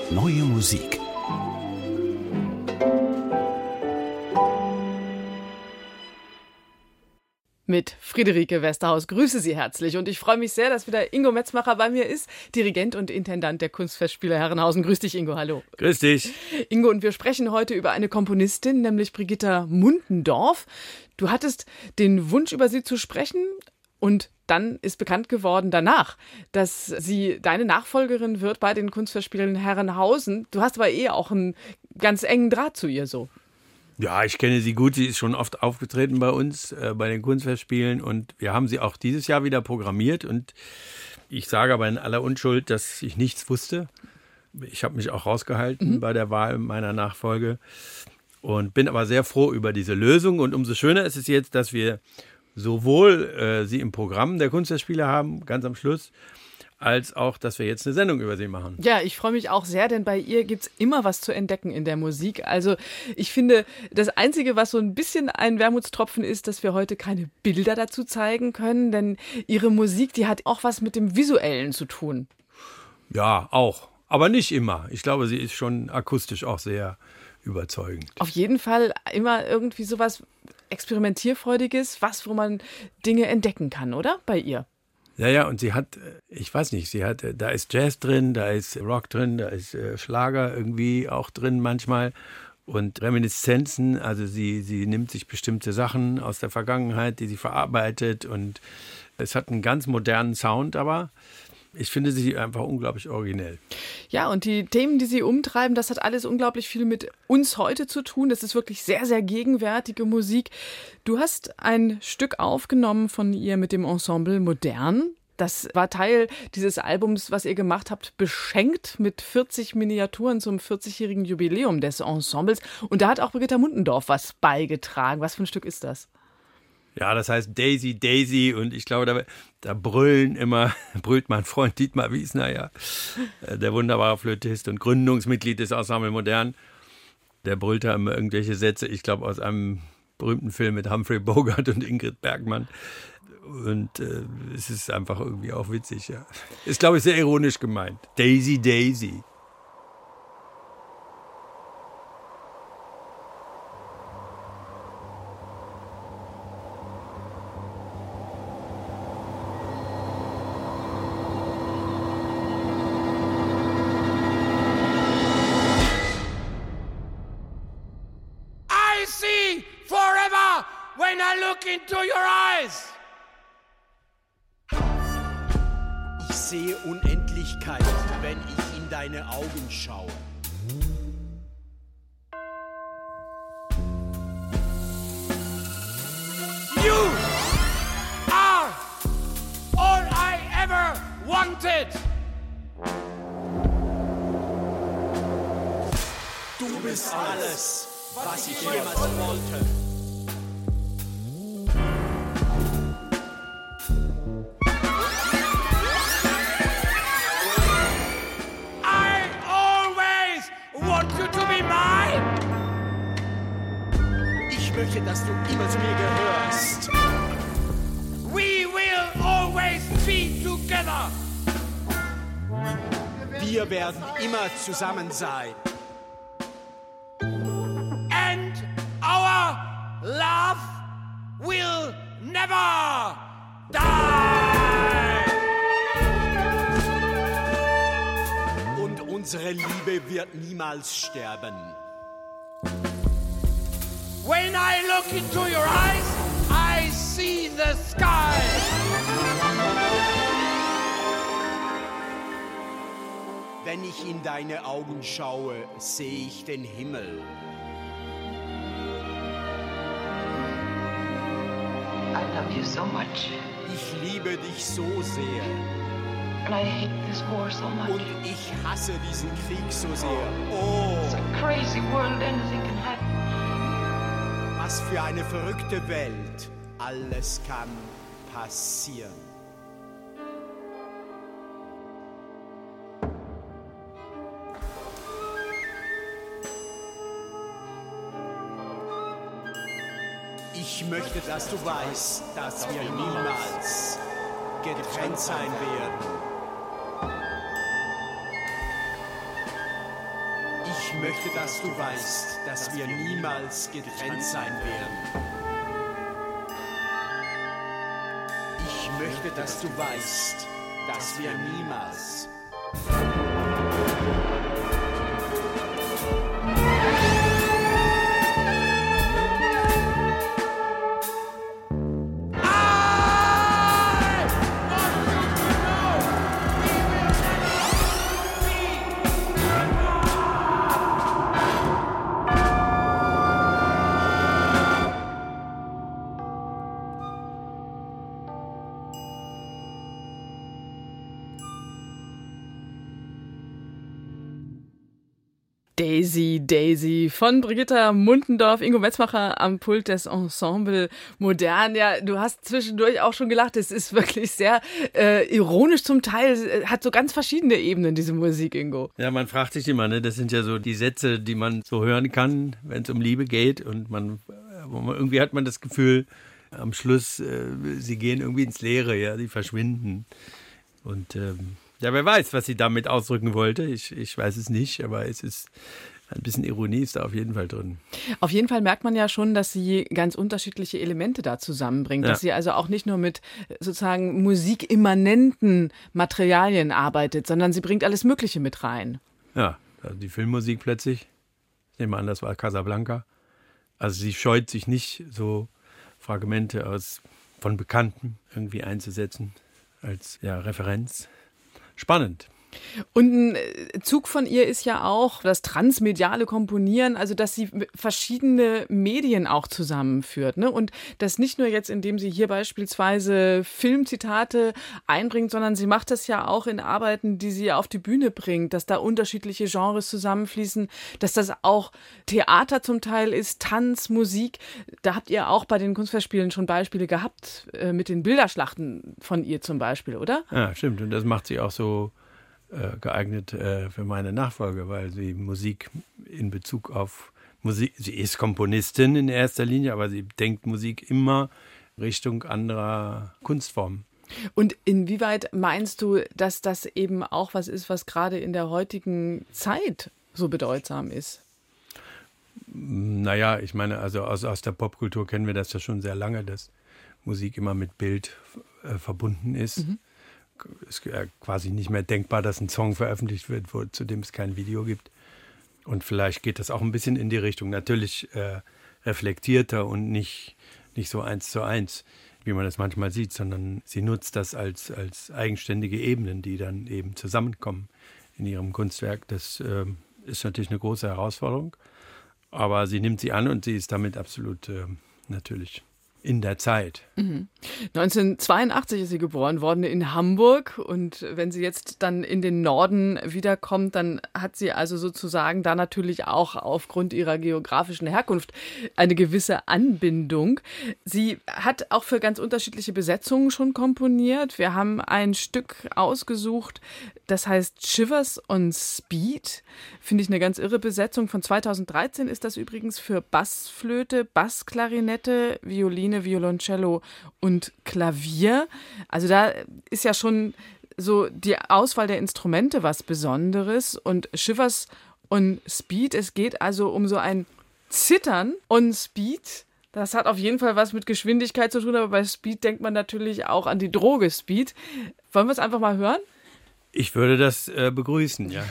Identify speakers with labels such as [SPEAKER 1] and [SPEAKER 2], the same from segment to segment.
[SPEAKER 1] Neue Musik.
[SPEAKER 2] Mit Friederike Westerhaus. Grüße Sie herzlich und ich freue mich sehr, dass wieder Ingo Metzmacher bei mir ist, Dirigent und Intendant der Kunstfestspiele Herrenhausen. Grüß dich, Ingo, hallo.
[SPEAKER 3] Grüß dich.
[SPEAKER 2] Ingo, und wir sprechen heute über eine Komponistin, nämlich Brigitta Muntendorf. Du hattest den Wunsch, über sie zu sprechen, und dann ist bekannt geworden danach, dass sie deine Nachfolgerin wird bei den Kunstfestspielen Herrenhausen. Du hast aber auch einen ganz engen Draht zu ihr so.
[SPEAKER 3] Ja, ich kenne sie gut. Sie ist schon oft aufgetreten bei uns, bei den Kunstfestspielen. Und wir haben sie auch dieses Jahr wieder programmiert. Und ich sage aber in aller Unschuld, dass ich nichts wusste. Ich habe mich auch rausgehalten bei der Wahl meiner Nachfolge. Und bin aber sehr froh über diese Lösung. Und umso schöner ist es jetzt, dass wir sowohl sie im Programm der Kunstfestspiele haben, ganz am Schluss, als auch, dass wir jetzt eine Sendung über sie machen.
[SPEAKER 2] Ja, ich freue mich auch sehr, denn bei ihr gibt es immer was zu entdecken in der Musik. Also ich finde, das Einzige, was so ein bisschen ein Wermutstropfen ist, dass wir heute keine Bilder dazu zeigen können, denn ihre Musik, die hat auch was mit dem Visuellen zu tun.
[SPEAKER 3] Ja, auch. Aber nicht immer. Ich glaube, sie ist schon akustisch auch sehr überzeugend.
[SPEAKER 2] Auf jeden Fall immer irgendwie sowas Experimentierfreudiges, wo man Dinge entdecken kann, oder? Bei ihr.
[SPEAKER 3] Ja, und sie hat, ich weiß nicht, da ist Jazz drin, da ist Rock drin, da ist Schlager irgendwie auch drin manchmal und Reminiszenzen, also sie nimmt sich bestimmte Sachen aus der Vergangenheit, die sie verarbeitet, und es hat einen ganz modernen Sound, aber ich finde sie einfach unglaublich originell.
[SPEAKER 2] Ja, und die Themen, die sie umtreiben, das hat alles unglaublich viel mit uns heute zu tun. Das ist wirklich sehr, sehr gegenwärtige Musik. Du hast ein Stück aufgenommen von ihr mit dem Ensemble Modern. Das war Teil dieses Albums, was ihr gemacht habt, beschenkt mit 40 Miniaturen zum 40-jährigen Jubiläum des Ensembles. Und da hat auch Brigitta Muntendorf was beigetragen. Was für ein Stück ist das?
[SPEAKER 3] Ja, das heißt Daisy, Daisy, und ich glaube, da brüllt mein Freund Dietmar Wiesner, ja, der wunderbare Flötist und Gründungsmitglied des Ensemble Modern. Der brüllt da immer irgendwelche Sätze, ich glaube, aus einem berühmten Film mit Humphrey Bogart und Ingrid Bergman. Und es ist einfach irgendwie auch witzig, ja. Ist, glaube ich, sehr ironisch gemeint. Daisy, Daisy.
[SPEAKER 4] When I look into your eyes.
[SPEAKER 5] Ich sehe Unendlichkeit, wenn ich in deine Augen schaue.
[SPEAKER 4] You are all I ever wanted.
[SPEAKER 5] Du bist alles, was ich jemals wollte. Ich möchte, dass du immer zu mir gehörst.
[SPEAKER 4] We will always be together.
[SPEAKER 5] Wir werden immer zusammen sein.
[SPEAKER 4] And our love will never die.
[SPEAKER 5] Und unsere Liebe wird niemals sterben.
[SPEAKER 4] When I look into your eyes, I see the sky.
[SPEAKER 5] Wenn ich in deine Augen schaue, sehe ich den Himmel.
[SPEAKER 6] I love you so much.
[SPEAKER 5] Ich liebe dich so sehr.
[SPEAKER 6] And I hate this war so much.
[SPEAKER 5] Und ich hasse diesen Krieg so sehr. Oh,
[SPEAKER 6] It's a crazy world, anything can happen.
[SPEAKER 5] was für eine verrückte Welt. Alles kann passieren. Ich möchte, dass du weißt, dass wir niemals getrennt sein werden. möchte, dass du weißt, dass wir niemals getrennt sein werden. Ich möchte, dass du weißt, dass wir niemals.
[SPEAKER 2] Daisy, Daisy von Brigitta Muntendorf, Ingo Metzmacher am Pult des Ensemble Modern. Ja, du hast zwischendurch auch schon gelacht, es ist wirklich sehr ironisch zum Teil, hat so ganz verschiedene Ebenen, diese Musik, Ingo.
[SPEAKER 3] Ja, man fragt sich immer, ne? Das sind ja so die Sätze, die man so hören kann, wenn es um Liebe geht und irgendwie hat man das Gefühl, am Schluss, sie gehen irgendwie ins Leere, ja, sie verschwinden. Und ja, wer weiß, was sie damit ausdrücken wollte. Ich weiß es nicht, aber es ist ein bisschen Ironie ist da auf jeden Fall drin.
[SPEAKER 2] Auf jeden Fall merkt man ja schon, dass sie ganz unterschiedliche Elemente da zusammenbringt. Ja. Dass sie also auch nicht nur mit sozusagen musikimmanenten Materialien arbeitet, sondern sie bringt alles Mögliche mit rein.
[SPEAKER 3] Ja, also die Filmmusik plötzlich. Ich nehme an, das war Casablanca. Also sie scheut sich nicht, so Fragmente von Bekannten irgendwie einzusetzen als Referenz. Spannend.
[SPEAKER 2] Und ein Zug von ihr ist ja auch das transmediale Komponieren, also dass sie verschiedene Medien auch zusammenführt, ne? Und das nicht nur jetzt, indem sie hier beispielsweise Filmzitate einbringt, sondern sie macht das ja auch in Arbeiten, die sie auf die Bühne bringt, dass da unterschiedliche Genres zusammenfließen, dass das auch Theater zum Teil ist, Tanz, Musik. Da habt ihr auch bei den Kunstfestspielen schon Beispiele gehabt, mit den Bilderschlachten von ihr zum Beispiel, oder?
[SPEAKER 3] Ja, stimmt. Und das macht sie auch so geeignet für meine Nachfolge, weil sie Musik in Bezug auf Musik, sie ist Komponistin in erster Linie, aber sie denkt Musik immer Richtung anderer Kunstformen.
[SPEAKER 2] Und inwieweit meinst du, dass das eben auch was ist, was gerade in der heutigen Zeit so bedeutsam ist?
[SPEAKER 3] Naja, ich meine, also aus der Popkultur kennen wir das ja schon sehr lange, dass Musik immer mit Bild verbunden ist. Mhm. Es ist quasi nicht mehr denkbar, dass ein Song veröffentlicht wird, zu dem es kein Video gibt. Und vielleicht geht das auch ein bisschen in die Richtung. Natürlich reflektierter und nicht so 1:1, wie man das manchmal sieht, sondern sie nutzt das als eigenständige Ebenen, die dann eben zusammenkommen in ihrem Kunstwerk. Das ist natürlich eine große Herausforderung, aber sie nimmt sie an und sie ist damit absolut natürlich in der Zeit.
[SPEAKER 2] 1982 ist sie geboren worden in Hamburg und wenn sie jetzt dann in den Norden wiederkommt, dann hat sie also sozusagen da natürlich auch aufgrund ihrer geografischen Herkunft eine gewisse Anbindung. Sie hat auch für ganz unterschiedliche Besetzungen schon komponiert. Wir haben ein Stück ausgesucht, das heißt Shivers on Speed. Finde ich eine ganz irre Besetzung. Von 2013 ist das übrigens für Bassflöte, Bassklarinette, Violine, Violoncello und Klavier. Also da ist ja schon so die Auswahl der Instrumente was Besonderes. Und Shivers on Speed, es geht also um so ein Zittern on Speed. Das hat auf jeden Fall was mit Geschwindigkeit zu tun, aber bei Speed denkt man natürlich auch an die Droge Speed. Wollen wir es einfach mal hören?
[SPEAKER 3] Ich würde das begrüßen, ja.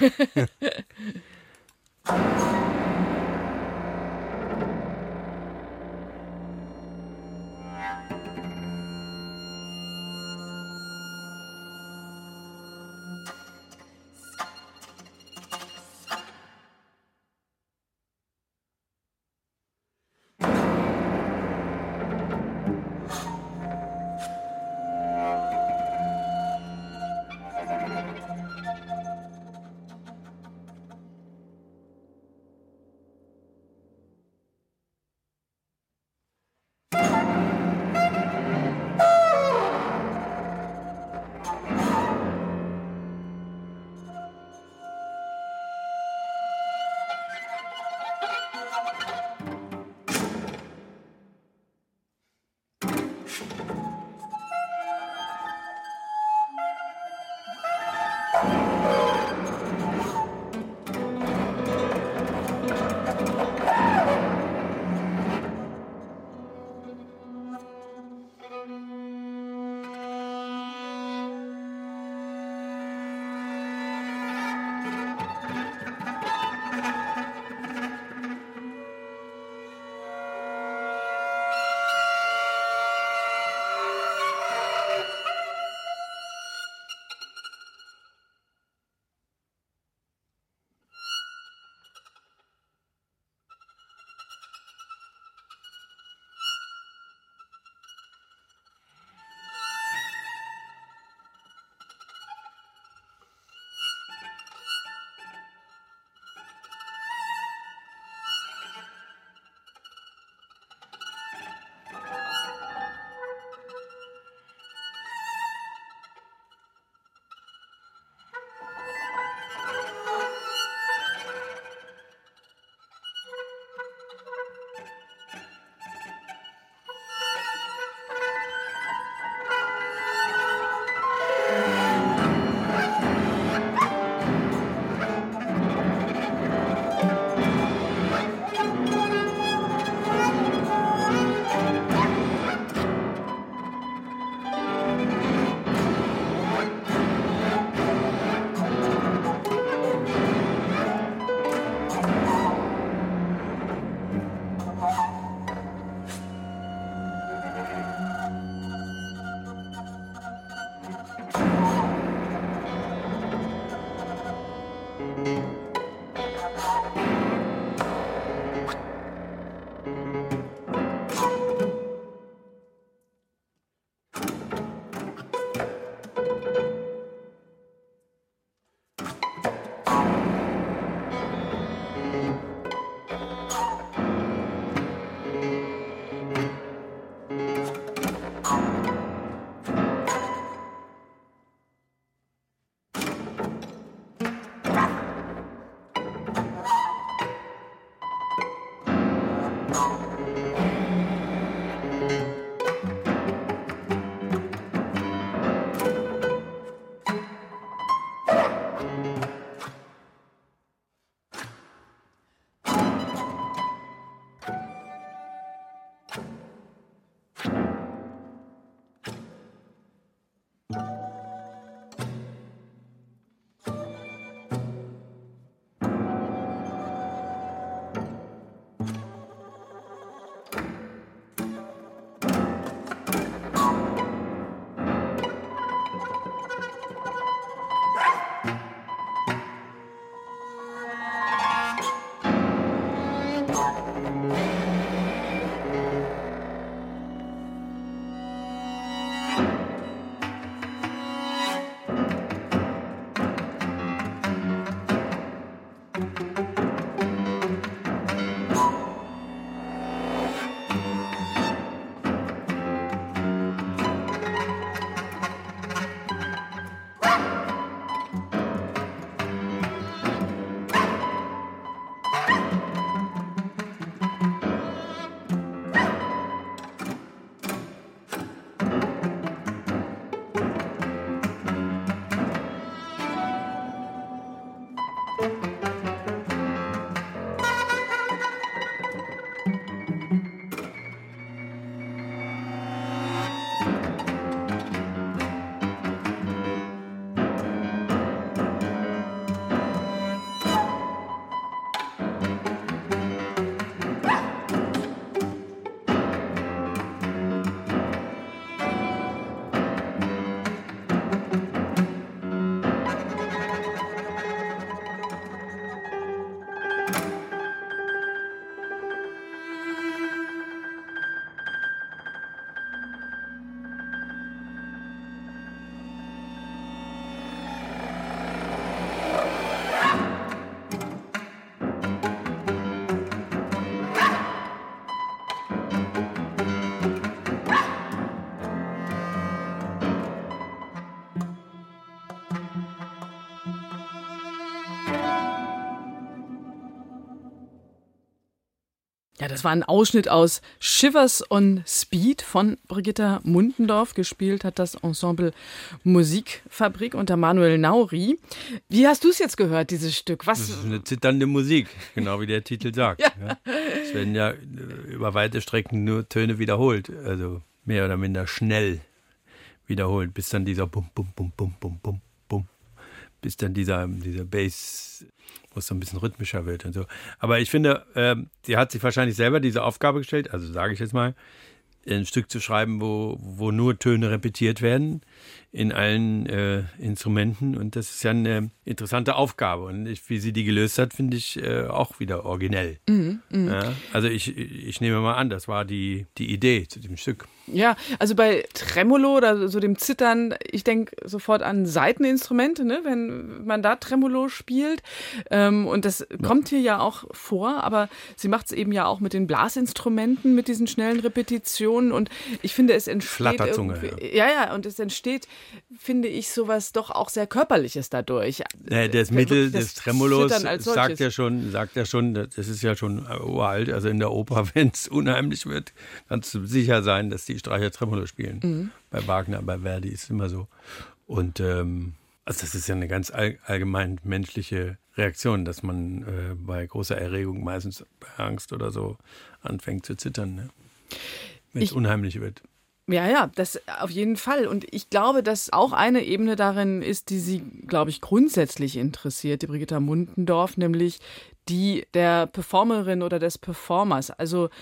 [SPEAKER 2] Ja, das war ein Ausschnitt aus Shivers on Speed von Brigitta Mundendorf. Gespielt hat das Ensemble Musikfabrik unter Manuel Nauri. Wie hast du es jetzt gehört, dieses Stück?
[SPEAKER 3] Das ist eine zitternde Musik, genau wie der Titel sagt.
[SPEAKER 2] Ja.
[SPEAKER 3] Ja. Es werden ja über weite Strecken nur Töne wiederholt, also mehr oder minder schnell wiederholt, bis dann dieser Bum, Bum, Bum, Bum, Bum, Bum, Bum, bis dann dieser Bass, wo es so ein bisschen rhythmischer wird und so. Aber ich finde, sie hat sich wahrscheinlich selber diese Aufgabe gestellt, also sage ich jetzt mal, ein Stück zu schreiben, wo nur Töne repetiert werden in allen Instrumenten. Und das ist ja eine interessante Aufgabe. Und wie sie die gelöst hat, finde ich auch wieder originell. Ja, also ich nehme mal an, das war die Idee zu dem Stück.
[SPEAKER 2] Ja, also bei Tremolo oder so dem Zittern, ich denke sofort an Saiteninstrumente, ne, wenn man da Tremolo spielt. Und das kommt hier ja auch vor, aber sie macht es eben ja auch mit den Blasinstrumenten, mit diesen schnellen Repetitionen. Und ich finde, es entsteht
[SPEAKER 3] Flatterzunge,
[SPEAKER 2] ja, und es entsteht, finde ich, sowas doch auch sehr Körperliches dadurch.
[SPEAKER 3] Das Mittel des Tremolos sagt ja schon, das ist ja schon uralt. Also in der Oper, wenn es unheimlich wird, kannst du sicher sein, dass die Streicher Tremolo spielen. Bei Wagner, bei Verdi ist es immer so. Und also das ist ja eine ganz allgemein menschliche Reaktion, dass man bei großer Erregung, meistens bei Angst oder so, anfängt zu zittern, ne? Wenn es unheimlich wird.
[SPEAKER 2] Ja, das auf jeden Fall. Und ich glaube, dass auch eine Ebene darin ist, die sie, glaube ich, grundsätzlich interessiert, die Brigitta Mundendorf, nämlich die der Performerin oder des Performers. Also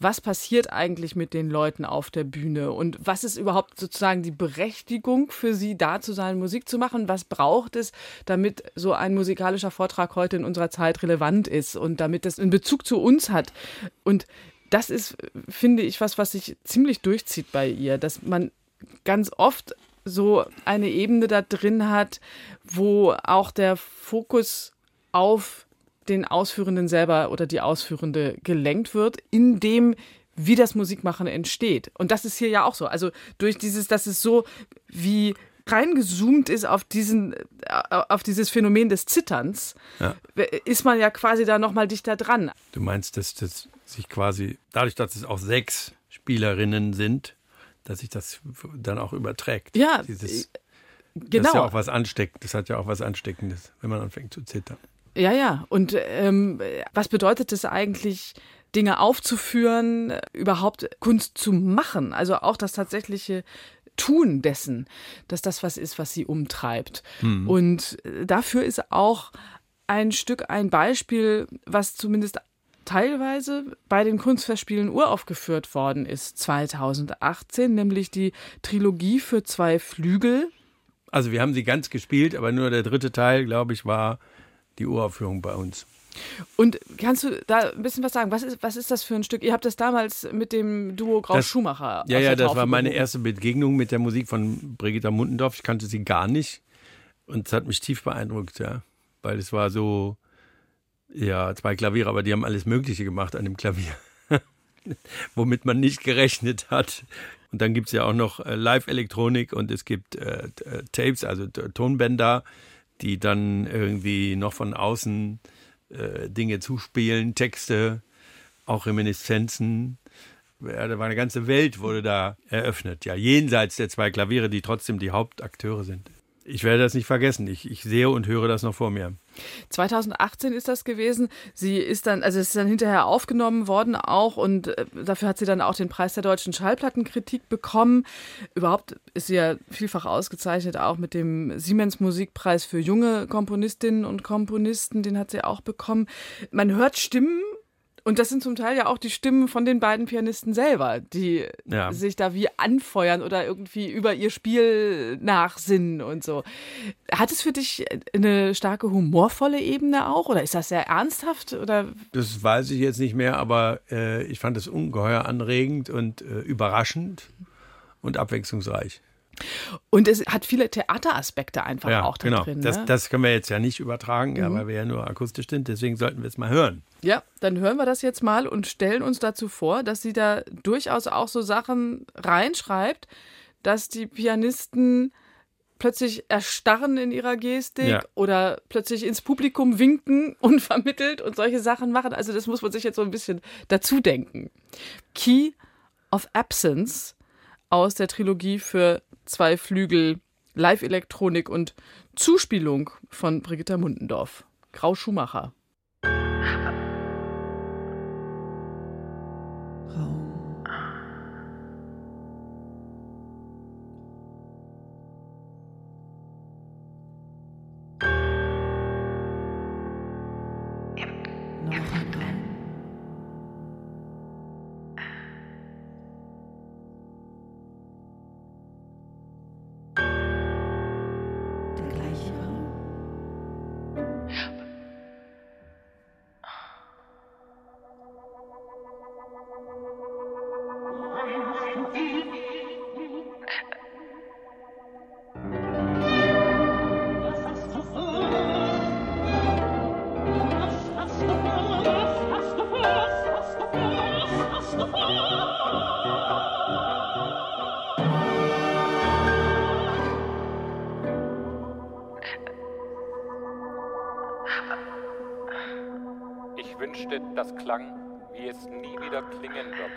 [SPEAKER 2] was passiert eigentlich mit den Leuten auf der Bühne und was ist überhaupt sozusagen die Berechtigung für sie, da zu sein, Musik zu machen? Was braucht es, damit so ein musikalischer Vortrag heute in unserer Zeit relevant ist und damit es einen Bezug zu uns hat? Und das ist, finde ich, was sich ziemlich durchzieht bei ihr, dass man ganz oft so eine Ebene da drin hat, wo auch der Fokus auf den Ausführenden selber oder die Ausführende gelenkt wird, in dem, wie das Musikmachen entsteht. Und das ist hier ja auch so. Also durch dieses, dass es so wie reingezoomt ist auf dieses Phänomen des Zitterns, ist man ja quasi da nochmal dichter dran.
[SPEAKER 3] Du meinst, dass das sich quasi, dadurch, dass es auch 6 Spielerinnen sind, dass sich das dann auch überträgt.
[SPEAKER 2] Ja,
[SPEAKER 3] genau. Das ist ja auch was Ansteckendes. Das hat ja auch was Ansteckendes, wenn man anfängt zu zittern.
[SPEAKER 2] Ja. Und was bedeutet es eigentlich, Dinge aufzuführen, überhaupt Kunst zu machen? Also auch das tatsächliche Tun dessen, dass das was ist, was sie umtreibt. Und dafür ist auch ein Stück ein Beispiel, was zumindest teilweise bei den Kunstfestspielen uraufgeführt worden ist 2018, nämlich die Trilogie für 2 Flügel.
[SPEAKER 3] Also wir haben sie ganz gespielt, aber nur der 3. Teil, glaube ich, war die Uraufführung bei uns.
[SPEAKER 2] Und kannst du da ein bisschen was sagen? Was ist das für ein Stück? Ihr habt das damals mit dem Duo Grau-Schumacher.
[SPEAKER 3] Ja, das war meine erste Begegnung mit der Musik von Brigitta Muntendorf. Ich kannte sie gar nicht und es hat mich tief beeindruckt, ja, weil es war so, ja, 2 Klaviere, aber die haben alles Mögliche gemacht an dem Klavier, womit man nicht gerechnet hat. Und dann gibt es ja auch noch Live-Elektronik und es gibt Tapes, also Tonbänder, die dann irgendwie noch von außen Dinge zuspielen, Texte, auch Reminiszenzen. Ja, da war eine ganze Welt, wurde da eröffnet. Ja, jenseits der 2 Klaviere, die trotzdem die Hauptakteure sind. Ich werde das nicht vergessen. Ich sehe und höre das noch vor mir.
[SPEAKER 2] 2018 ist das gewesen. Es ist dann hinterher aufgenommen worden auch und dafür hat sie dann auch den Preis der deutschen Schallplattenkritik bekommen. Überhaupt ist sie ja vielfach ausgezeichnet, auch mit dem Siemens Musikpreis für junge Komponistinnen und Komponisten, den hat sie auch bekommen. Man hört Stimmen. Und das sind zum Teil ja auch die Stimmen von den beiden Pianisten selber, die sich da wie anfeuern oder irgendwie über ihr Spiel nachsinnen und so. Hat es für dich eine starke humorvolle Ebene auch oder ist das sehr ernsthaft? Oder?
[SPEAKER 3] Das weiß ich jetzt nicht mehr, aber ich fand es ungeheuer anregend und überraschend und abwechslungsreich.
[SPEAKER 2] Und es hat viele Theateraspekte einfach auch da drin.
[SPEAKER 3] Ne? Das können wir jetzt ja nicht übertragen, weil wir ja nur akustisch sind, deswegen sollten wir es mal hören.
[SPEAKER 2] Ja, dann hören wir das jetzt mal und stellen uns dazu vor, dass sie da durchaus auch so Sachen reinschreibt, dass die Pianisten plötzlich erstarren in ihrer Gestik oder plötzlich ins Publikum winken unvermittelt und solche Sachen machen. Also das muss man sich jetzt so ein bisschen dazu denken. Key of Absence aus der Trilogie für 2 Flügel, Live-Elektronik und Zuspielung von Brigitta Muntendorf. Grau-Schumacher.
[SPEAKER 1] Ich wünschte, das klang, wie es nie wieder klingen wird.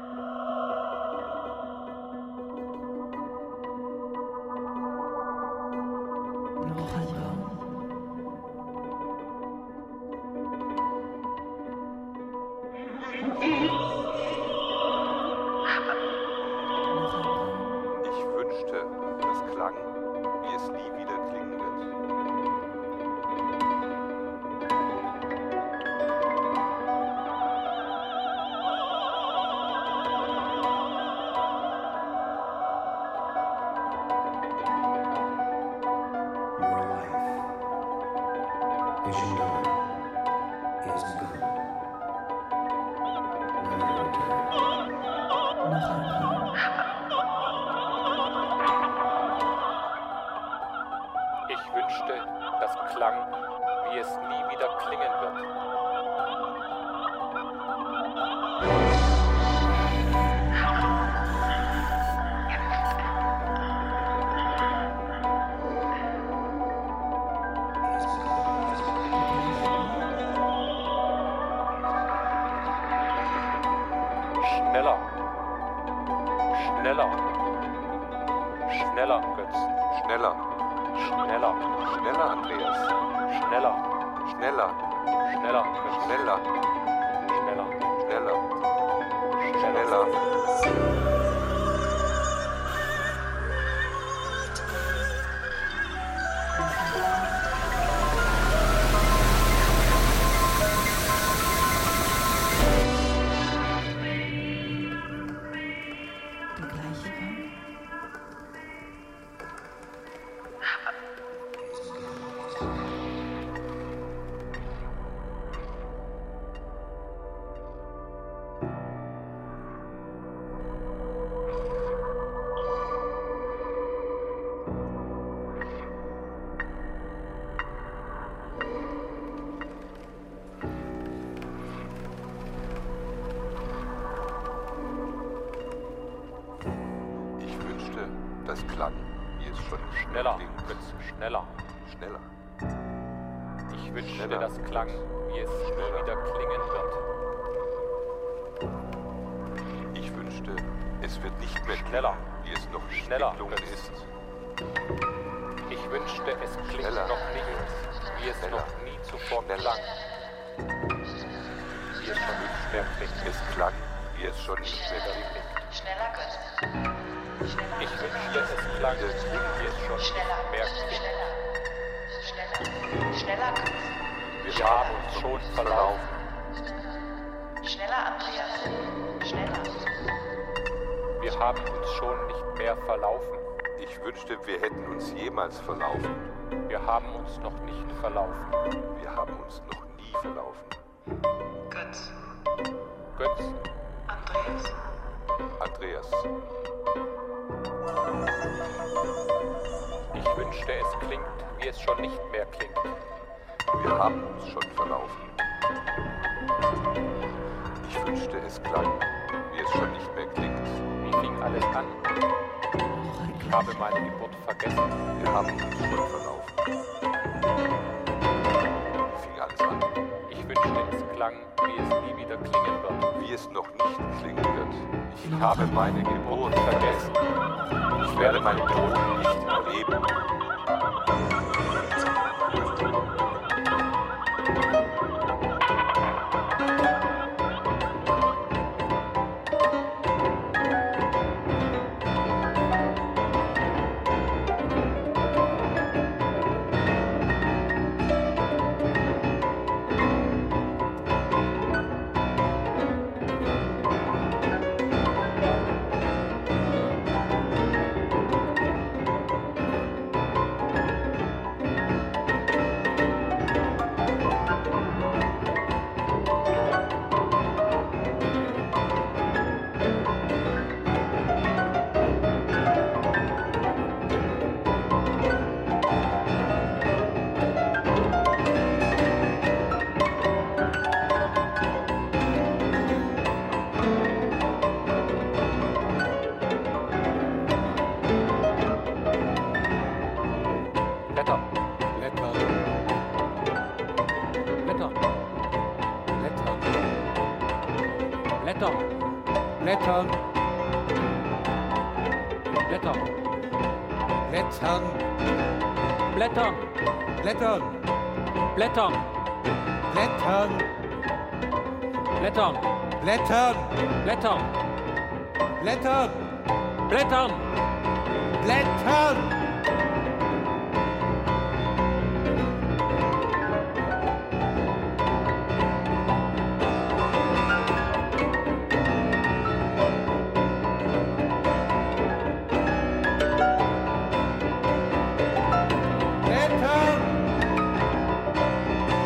[SPEAKER 1] Ich wünschte, das klang, wie es nie wieder klingen wird.
[SPEAKER 7] Vision Door is gone. Never return.
[SPEAKER 8] Noch ein paar.
[SPEAKER 1] Ich wünschte, das klang, wie es nie wieder klingen wird. Schneller. Schneller. Schneller, Götz.
[SPEAKER 9] Schneller.
[SPEAKER 1] Schneller.
[SPEAKER 9] Schneller, Andreas.
[SPEAKER 1] Schneller.
[SPEAKER 9] Schneller.
[SPEAKER 1] Schneller, Götz.
[SPEAKER 9] Schneller.
[SPEAKER 1] Schneller.
[SPEAKER 9] Schneller.
[SPEAKER 1] Schneller.
[SPEAKER 8] Der gleiche Raum.
[SPEAKER 9] Ich wünschte, das klang, wie es schon
[SPEAKER 1] Schneller,
[SPEAKER 9] klingt.
[SPEAKER 1] Götz. Schneller.
[SPEAKER 9] Schneller.
[SPEAKER 1] Ich wünschte,
[SPEAKER 9] Schneller.
[SPEAKER 1] das klang, wie es nie wieder klingen wird.
[SPEAKER 9] Ich wünschte, es wird nicht mehr
[SPEAKER 1] Schneller.
[SPEAKER 9] klingen, wie es noch nicht
[SPEAKER 1] Schneller,
[SPEAKER 9] geklungen
[SPEAKER 1] Götz.
[SPEAKER 9] ist.
[SPEAKER 1] Ich wünschte, es klingt
[SPEAKER 9] Schneller.
[SPEAKER 1] noch nicht, wie es
[SPEAKER 9] Schneller.
[SPEAKER 1] noch nie zuvor
[SPEAKER 9] Schneller.
[SPEAKER 1] klang. Wie es schon nicht mehr klingt.
[SPEAKER 9] Es klang, wie es schon nicht mehr klingt.
[SPEAKER 6] Schneller, Götz. Schneller.
[SPEAKER 1] Ich wünschte, es klang, wie es schon nicht
[SPEAKER 6] Schneller.
[SPEAKER 1] mehr klingt.
[SPEAKER 6] Schneller. Schneller. Schneller, Götz.
[SPEAKER 1] Wir haben uns schon verlaufen.
[SPEAKER 6] Schneller, Andreas. Schneller.
[SPEAKER 1] Wir haben uns schon nicht mehr verlaufen.
[SPEAKER 9] Ich wünschte, wir hätten uns jemals verlaufen.
[SPEAKER 1] Wir haben uns noch nicht verlaufen.
[SPEAKER 9] Wir haben uns noch nie verlaufen.
[SPEAKER 6] Götz.
[SPEAKER 1] Götz,
[SPEAKER 6] Andreas.
[SPEAKER 9] Andreas,
[SPEAKER 1] ich wünschte, es klingt, wie es schon nicht mehr klingt.
[SPEAKER 9] wir haben uns schon verlaufen. Ich wünschte, es klang, wie es schon nicht mehr klingt.
[SPEAKER 1] Wie fing alles an? Ich habe meine Geburt vergessen.
[SPEAKER 9] Wir haben uns schon verlaufen. Wie fing alles an?
[SPEAKER 1] Ich wünschte, es klang, wie es nie wieder klingen wird.
[SPEAKER 9] Wie es noch nicht klingen wird.
[SPEAKER 1] Ich habe meine Geburt vergessen.
[SPEAKER 9] Ich werde meine Geburt nicht erleben.
[SPEAKER 1] Blätter. Blätter. Blätter. Blätter. Blätter. Blätter. Blättern. Blättern. Blättern. Blättern. Blättern. Blättern. Blättern. Blättern. Blättern. Blättern. Blättern. Blättern.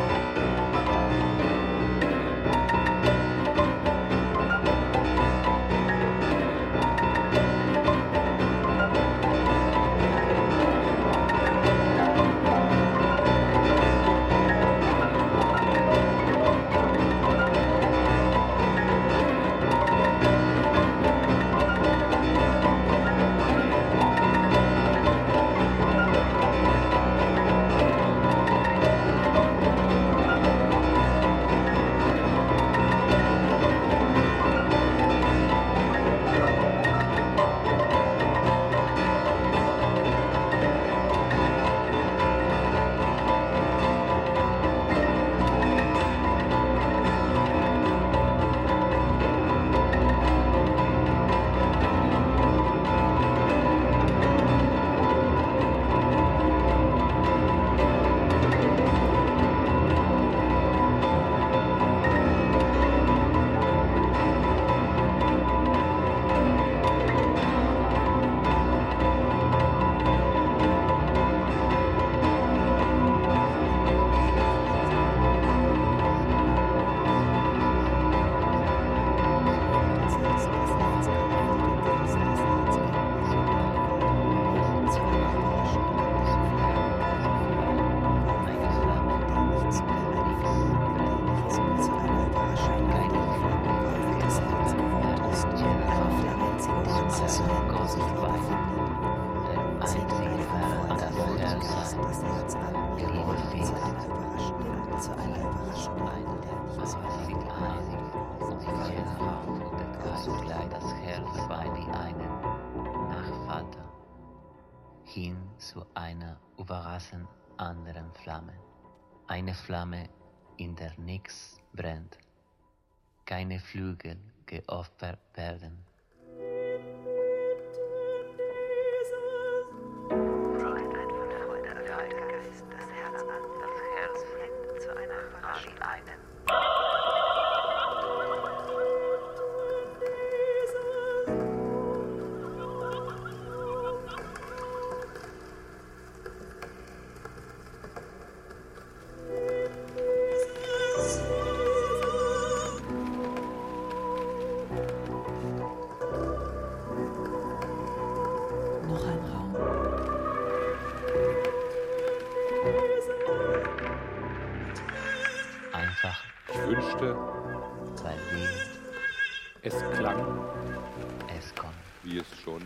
[SPEAKER 10] hin zu einer überraschend anderen Flamme. Eine Flamme, in der nichts brennt. Keine Flügel geopfert werden.
[SPEAKER 1] Es klang,
[SPEAKER 10] es kommt,
[SPEAKER 9] wie es schon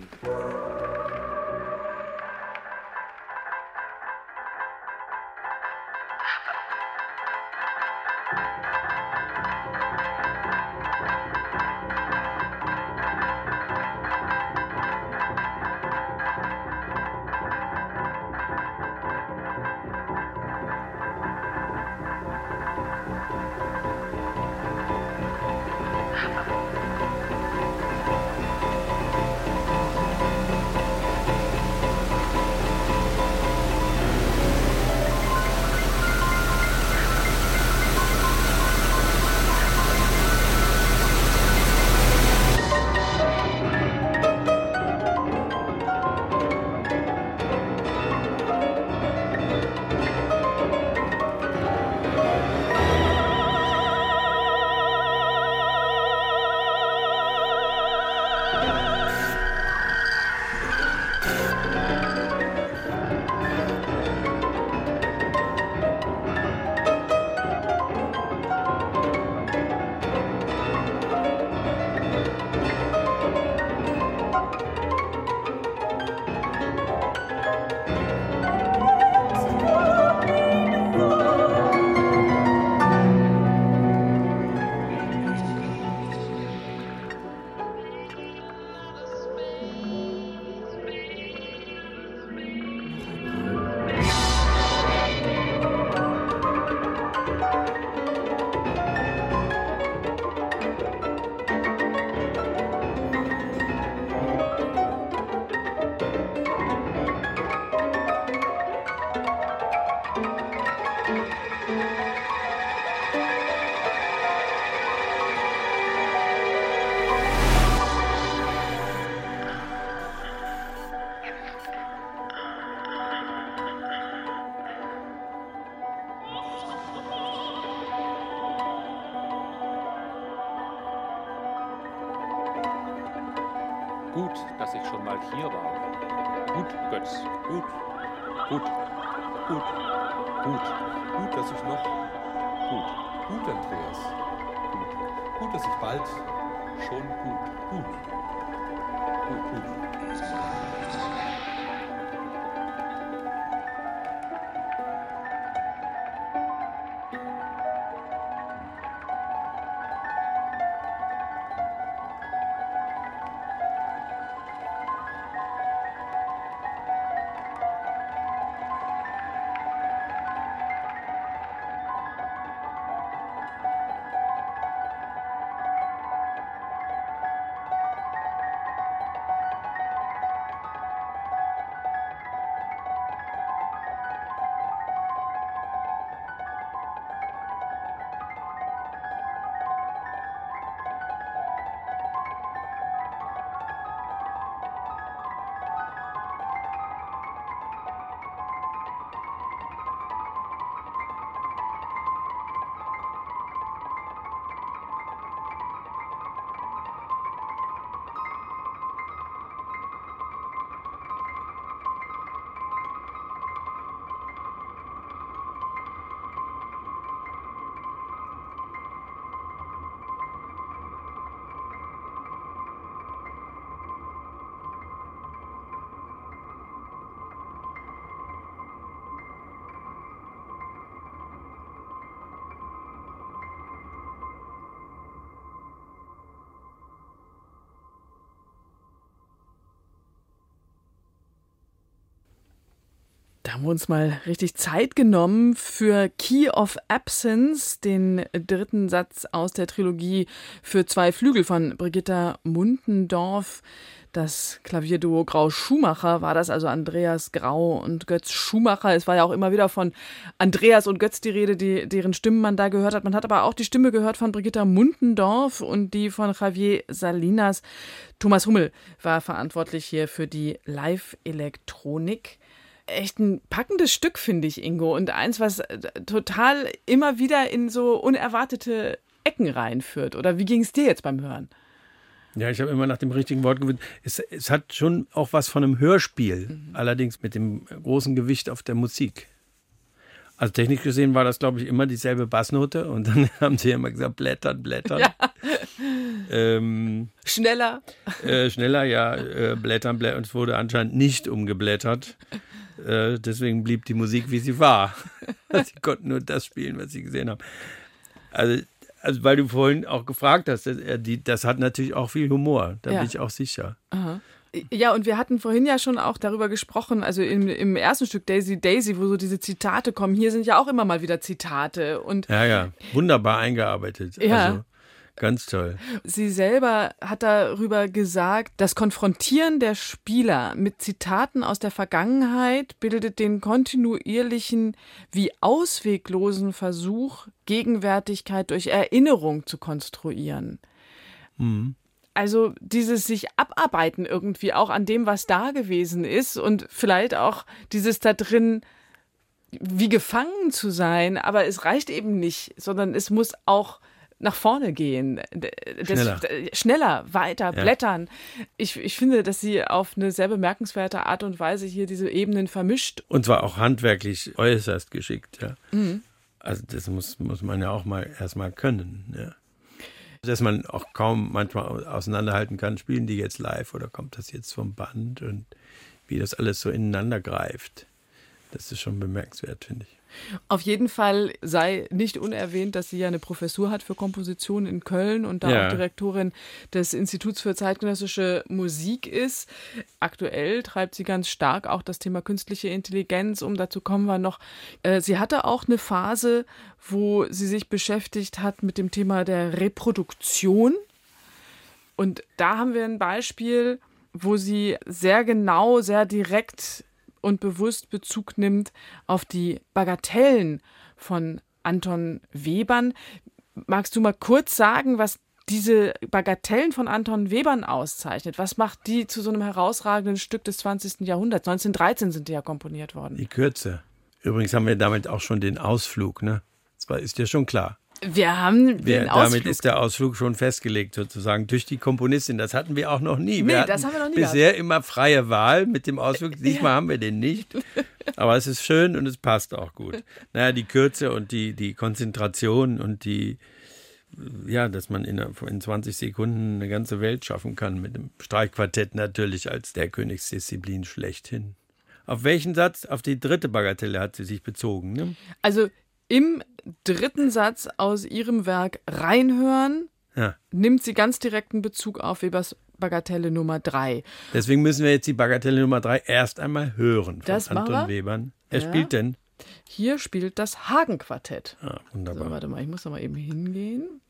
[SPEAKER 1] gut, dass ich schon mal hier war. Gut, Götz, gut, gut, gut, gut, gut, dass ich noch, gut, Andreas, gut, dass ich bald schon gut.
[SPEAKER 2] Da haben wir uns mal richtig Zeit genommen für Key of Absence, den dritten Satz aus der Trilogie für 2 Flügel von Brigitta Muntendorf. Das Klavierduo Grau-Schumacher war das, also Andreas Grau und Götz Schumacher. Es war ja auch immer wieder von Andreas und Götz die Rede, deren Stimmen man da gehört hat. Man hat aber auch die Stimme gehört von Brigitta Muntendorf und die von Javier Salinas. Thomas Hummel war verantwortlich hier für die Live-Elektronik. Echt ein packendes Stück, finde ich, Ingo. Und eins, was total immer wieder in so unerwartete Ecken reinführt. Oder wie ging es dir jetzt beim Hören?
[SPEAKER 3] Ja, ich habe immer nach dem richtigen Wort gewünscht. Es hat schon auch was von einem Hörspiel, allerdings mit dem großen Gewicht auf der Musik. Also technisch gesehen war das, glaube ich, immer dieselbe Bassnote und dann haben sie immer gesagt, blättern.
[SPEAKER 2] Ja. Schneller.
[SPEAKER 3] Schneller, ja, blättern. Und es wurde anscheinend nicht umgeblättert. Deswegen blieb die Musik, wie sie war. Sie konnten nur das spielen, was sie gesehen haben. Also weil du vorhin auch gefragt hast, das hat natürlich auch viel Humor, da bin ich auch sicher.
[SPEAKER 2] Aha. Ja, und wir hatten vorhin ja schon auch darüber gesprochen, also im ersten Stück Daisy Daisy, wo so diese Zitate kommen, hier sind ja auch immer mal wieder Zitate. Und
[SPEAKER 3] ja, wunderbar eingearbeitet.
[SPEAKER 2] Ja.
[SPEAKER 3] Also, ganz toll.
[SPEAKER 2] Sie selber hat darüber gesagt, das Konfrontieren der Spieler mit Zitaten aus der Vergangenheit bildet den kontinuierlichen wie ausweglosen Versuch, Gegenwärtigkeit durch Erinnerung zu konstruieren.
[SPEAKER 3] Mhm.
[SPEAKER 2] Also dieses sich abarbeiten irgendwie auch an dem, was da gewesen ist und vielleicht auch dieses da drin wie gefangen zu sein, aber es reicht eben nicht, sondern es muss auch nach vorne gehen, schneller weiter, blättern. Ich finde, dass sie auf eine sehr bemerkenswerte Art und Weise hier diese Ebenen vermischt.
[SPEAKER 3] Und zwar auch handwerklich äußerst geschickt. Ja. Mhm. Also das muss man ja auch mal erstmal können. Ja. Dass man auch kaum manchmal auseinanderhalten kann, spielen die jetzt live oder kommt das jetzt vom Band und wie das alles so ineinander greift. Das ist schon bemerkenswert, finde ich.
[SPEAKER 2] Auf jeden Fall sei nicht unerwähnt, dass sie ja eine Professur hat für Komposition in Köln und da auch Direktorin des Instituts für zeitgenössische Musik ist. Aktuell treibt sie ganz stark auch das Thema künstliche Intelligenz, dazu kommen wir noch. Sie hatte auch eine Phase, wo sie sich beschäftigt hat mit dem Thema der Reproduktion. Und da haben wir ein Beispiel, wo sie sehr genau, sehr direkt und bewusst Bezug nimmt auf die Bagatellen von Anton Webern. Magst du mal kurz sagen, was diese Bagatellen von Anton Webern auszeichnet? Was macht die zu so einem herausragenden Stück des 20. Jahrhunderts? 1913 sind die ja komponiert worden.
[SPEAKER 3] Die Kürze. Übrigens haben wir damit auch schon den Ausflug, ne? Das ist ja schon klar.
[SPEAKER 2] Wir haben den Ausflug. Damit
[SPEAKER 3] ist der Ausflug schon festgelegt, sozusagen, durch die Komponistin. Das hatten wir auch noch nie.
[SPEAKER 2] Das haben wir noch nie
[SPEAKER 3] bisher gehabt. Immer freie Wahl mit dem Ausflug. Diesmal haben wir den nicht. Aber es ist schön und es passt auch gut. Naja, die Kürze und die Konzentration und dass man in 20 Sekunden eine ganze Welt schaffen kann. Mit dem Streichquartett natürlich als der Königsdisziplin schlechthin. Auf welchen Satz? Auf die dritte Bagatelle hat sie sich bezogen, ne?
[SPEAKER 2] Also im dritten Satz aus ihrem Werk Reinhören nimmt sie ganz direkten Bezug auf Webers Bagatelle Nummer 3.
[SPEAKER 3] Deswegen müssen wir jetzt die Bagatelle Nummer 3 erst einmal hören von Anton Webern. Er spielt denn?
[SPEAKER 2] Hier spielt das Hagen-Quartett.
[SPEAKER 3] Ah, wunderbar.
[SPEAKER 2] So, warte mal, ich muss noch mal eben hingehen.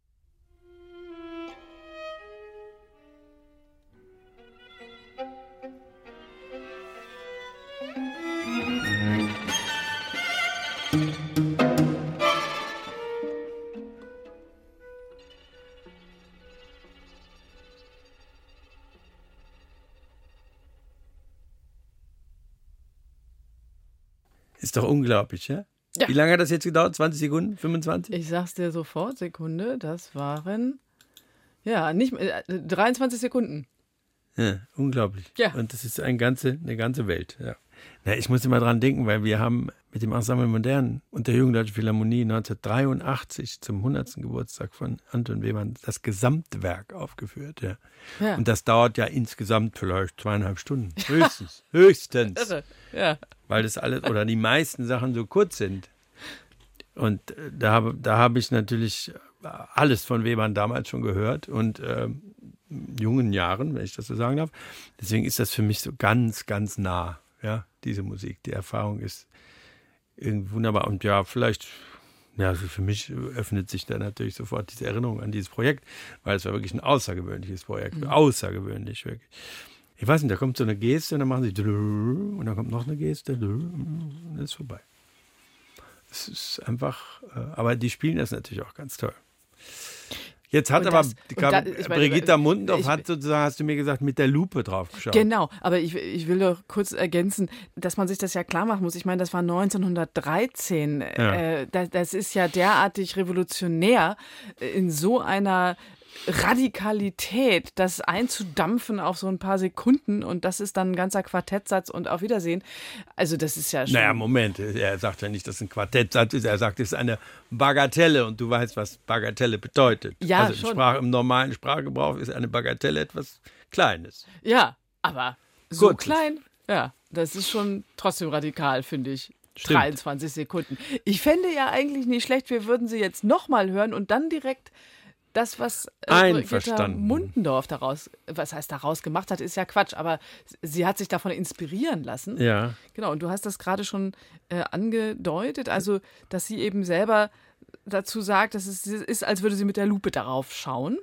[SPEAKER 3] Ist doch unglaublich, ja? Wie lange hat das jetzt gedauert? 20 Sekunden? 25?
[SPEAKER 2] Ich sag's dir sofort, Sekunde. Das waren, nicht 23 Sekunden.
[SPEAKER 3] Ja, unglaublich.
[SPEAKER 2] Ja.
[SPEAKER 3] Und das ist eine ganze Welt, ja. Na, ich muss immer dran denken, weil wir haben mit dem Ensemble Modern und der Jugenddeutschen Philharmonie 1983 zum 100. Geburtstag von Anton Webern das Gesamtwerk aufgeführt. Ja. Und das dauert ja insgesamt vielleicht 2,5 Stunden. Höchstens.
[SPEAKER 2] Irre. Ja.
[SPEAKER 3] Weil das alles oder die meisten Sachen so kurz sind. Und da habe ich natürlich alles von Webern damals schon gehört und jungen Jahren, wenn ich das so sagen darf. Deswegen ist das für mich so ganz, ganz nah. ja, diese Musik. Die Erfahrung ist irgendwie wunderbar. Und ja, vielleicht, ja, also für mich öffnet sich dann natürlich sofort diese Erinnerung an dieses Projekt, weil es war wirklich ein außergewöhnliches Projekt. Außergewöhnlich, wirklich. Ich weiß nicht, da kommt so eine Geste und dann machen sie und dann kommt noch eine Geste und dann ist vorbei. Es ist einfach, aber die spielen das natürlich auch ganz toll. Jetzt hat Brigitta Muntendorf hat sozusagen, hast du mir gesagt, mit der Lupe drauf geschaut.
[SPEAKER 2] Genau, aber ich will doch kurz ergänzen, dass man sich das ja klar machen muss. Ich meine, das war 1913.
[SPEAKER 3] Ja.
[SPEAKER 2] Das ist ja derartig revolutionär, in so einer Radikalität, das einzudampfen auf so ein paar Sekunden und das ist dann ein ganzer Quartettsatz und auf Wiedersehen. Also das ist ja schon...
[SPEAKER 3] Naja, Moment, er sagt ja nicht, dass es ein Quartettsatz ist, er sagt, es ist eine Bagatelle und du weißt, was Bagatelle bedeutet.
[SPEAKER 2] Ja,
[SPEAKER 3] also
[SPEAKER 2] schon.
[SPEAKER 3] Im normalen Sprachgebrauch ist eine Bagatelle etwas Kleines.
[SPEAKER 2] Ja, aber so
[SPEAKER 3] Kurzes.
[SPEAKER 2] klein, ja, das ist schon trotzdem radikal, finde ich.
[SPEAKER 3] Stimmt.
[SPEAKER 2] 23 Sekunden. Ich fände ja eigentlich nicht schlecht, wir würden sie jetzt nochmal hören und dann direkt das, was Brigitta Muntendorf daraus gemacht hat, ist ja Quatsch, aber sie hat sich davon inspirieren lassen.
[SPEAKER 3] Ja.
[SPEAKER 2] Genau, und du hast das gerade schon angedeutet, also, dass sie eben selber dazu sagt, dass es ist, als würde sie mit der Lupe darauf schauen.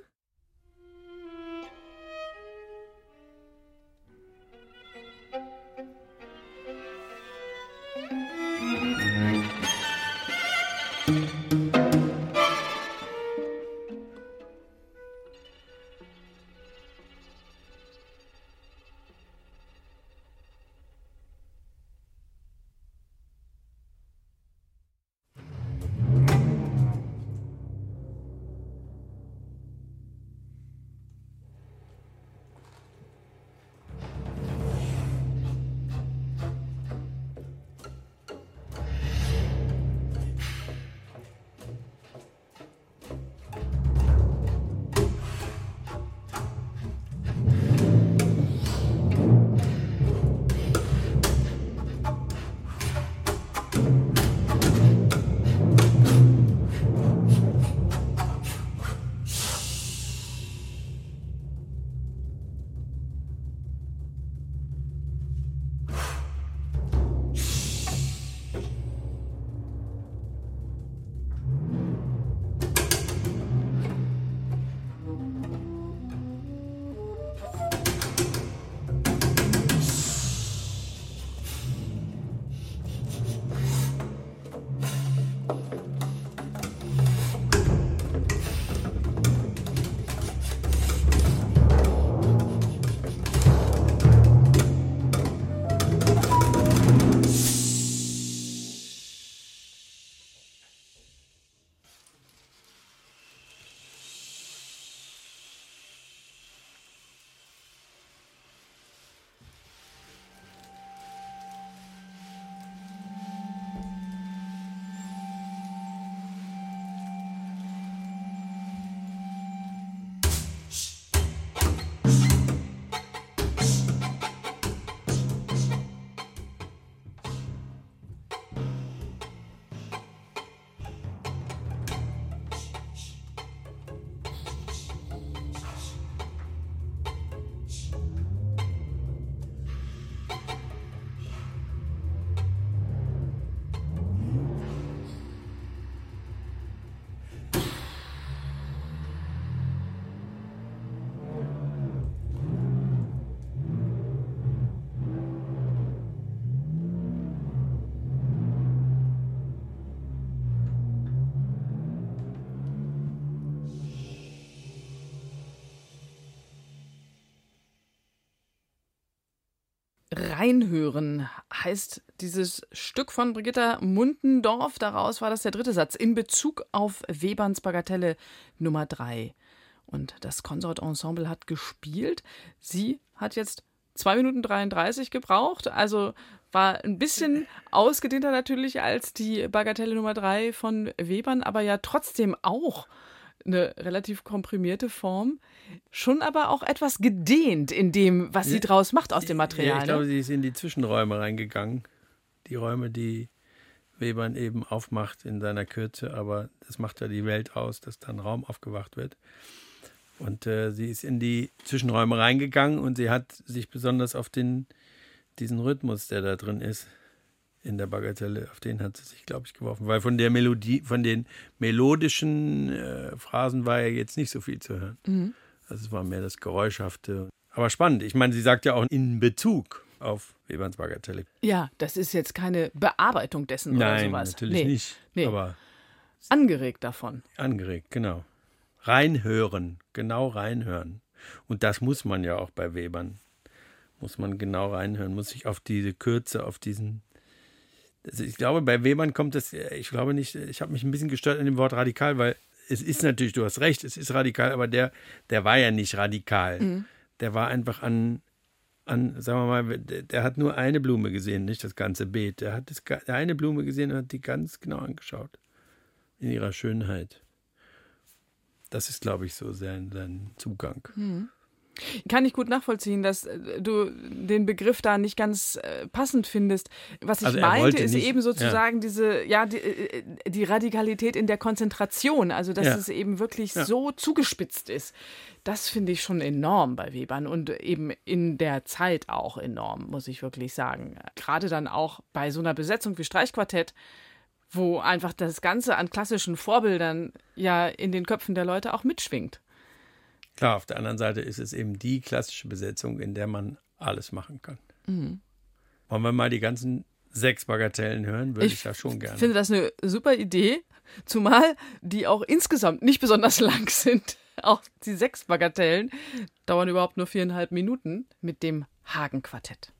[SPEAKER 2] Reinhören heißt dieses Stück von Brigitta Muntendorf. Daraus war das der dritte Satz in Bezug auf Weberns Bagatelle Nummer 3. Und das Konsortensemble hat gespielt. Sie hat jetzt 2 Minuten 33 gebraucht, also war ein bisschen ausgedehnter natürlich als die Bagatelle Nummer 3 von Webern, aber ja trotzdem auch eine relativ komprimierte Form, schon aber auch etwas gedehnt in dem, was sie draus macht aus dem Material.
[SPEAKER 3] Ja, ich glaube, sie ist in die Zwischenräume reingegangen. Die Räume, die Webern eben aufmacht in seiner Kürze, aber das macht ja die Welt aus, dass da ein Raum aufgewacht wird. Und sie ist in die Zwischenräume reingegangen und sie hat sich besonders auf den diesen Rhythmus, der da drin ist, in der Bagatelle, auf den hat sie sich, glaube ich, geworfen. Weil von der Melodie, von den melodischen Phrasen war ja jetzt nicht so viel zu hören.
[SPEAKER 2] Mhm.
[SPEAKER 3] Also es war mehr das Geräuschhafte. Aber spannend. Ich meine, sie sagt ja auch in Bezug auf Weberns Bagatelle.
[SPEAKER 2] Ja, das ist jetzt keine Bearbeitung dessen oder sowas.
[SPEAKER 3] Nein, natürlich nicht.
[SPEAKER 2] Nee.
[SPEAKER 3] Aber
[SPEAKER 2] angeregt davon.
[SPEAKER 3] Angeregt, genau. Reinhören, genau reinhören. Und das muss man ja auch bei Webern. Muss man genau reinhören, muss sich auf diese Kürze, auf diesen... Also ich glaube, bei Webern kommt das, ich glaube nicht, ich habe mich ein bisschen gestört an dem Wort radikal, weil es ist natürlich, du hast recht, es ist radikal, aber der war ja nicht radikal.
[SPEAKER 2] Mhm.
[SPEAKER 3] Der war einfach sagen wir mal, der hat nur eine Blume gesehen, nicht das ganze Beet. Der hat eine Blume gesehen und hat die ganz genau angeschaut. In ihrer Schönheit. Das ist, glaube ich, so sein Zugang.
[SPEAKER 2] Mhm. Kann ich gut nachvollziehen, dass du den Begriff da nicht ganz passend findest. Was ich meinte, ist eben sozusagen die Radikalität in der Konzentration. Also, dass es eben wirklich so zugespitzt ist. Das finde ich schon enorm bei Webern und eben in der Zeit auch enorm, muss ich wirklich sagen. Gerade dann auch bei so einer Besetzung wie Streichquartett, wo einfach das Ganze an klassischen Vorbildern ja in den Köpfen der Leute auch mitschwingt.
[SPEAKER 3] Klar, auf der anderen Seite ist es eben die klassische Besetzung, in der man alles machen kann.
[SPEAKER 2] Mhm.
[SPEAKER 3] Wollen wir mal die ganzen 6 Bagatellen hören? Würde ich ja schon gerne.
[SPEAKER 2] Ich finde das eine super Idee, zumal die auch insgesamt nicht besonders lang sind. Auch die 6 Bagatellen dauern überhaupt nur 4,5 Minuten mit dem Hagen-Quartett.